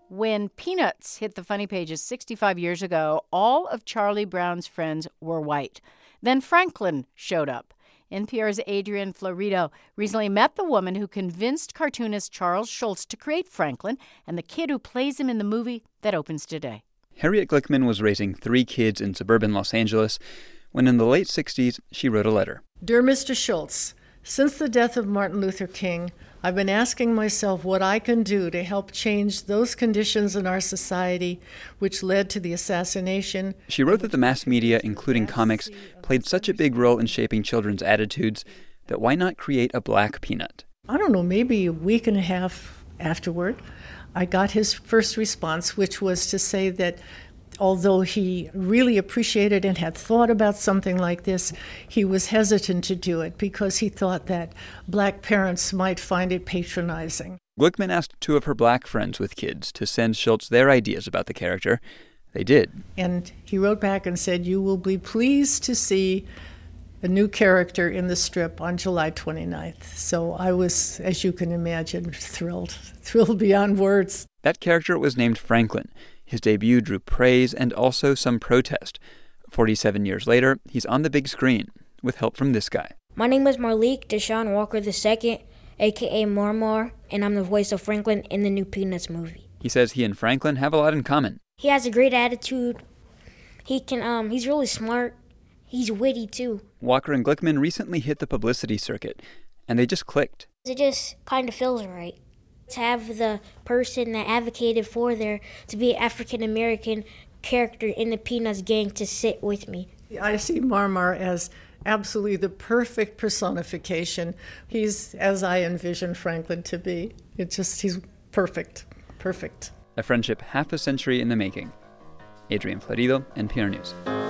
When Peanuts hit the funny pages 65 years ago, all of Charlie Brown's friends were white. Then Franklin showed up. NPR's Adrian Florido recently met the woman who convinced cartoonist Charles Schulz to create Franklin and the kid who plays him in the movie that opens today. Harriet Glickman was raising 3 kids in suburban Los Angeles when in the late 60s she wrote a letter. Dear Mr. Schulz, since the death of Martin Luther King, I've been asking myself what I can do to help change those conditions in our society which led to the assassination. She wrote that the mass media, including comics, played such a big role in shaping children's attitudes that why not create a black Peanut? I don't know, maybe a week and a half afterward, I got his first response, which was to say that although he really appreciated and had thought about something like this, he was hesitant to do it because he thought that black parents might find it patronizing. Glickman asked 2 of her black friends with kids to send Schulz their ideas about the character. They did. And he wrote back and said, "You will be pleased to see a new character in the strip on July 29th. So I was, as you can imagine, thrilled beyond words. That character was named Franklin. His debut drew praise and also some protest. 47 years later, he's on the big screen with help from this guy. My name is Marlik Deshaun Walker II, a.k.a. Marmar, and I'm the voice of Franklin in the new Peanuts movie. He says he and Franklin have a lot in common. He has a great attitude. He's really smart. He's witty, too. Walker and Glickman recently hit the publicity circuit, and they just clicked. It just kind of feels right to have the person that advocated for there to be an African-American character in the Peanuts gang to sit with me. I see Marmar as absolutely the perfect personification. He's as I envisioned Franklin to be. He's perfect. Perfect. A friendship half a century in the making. Adrian Florido, NPR News.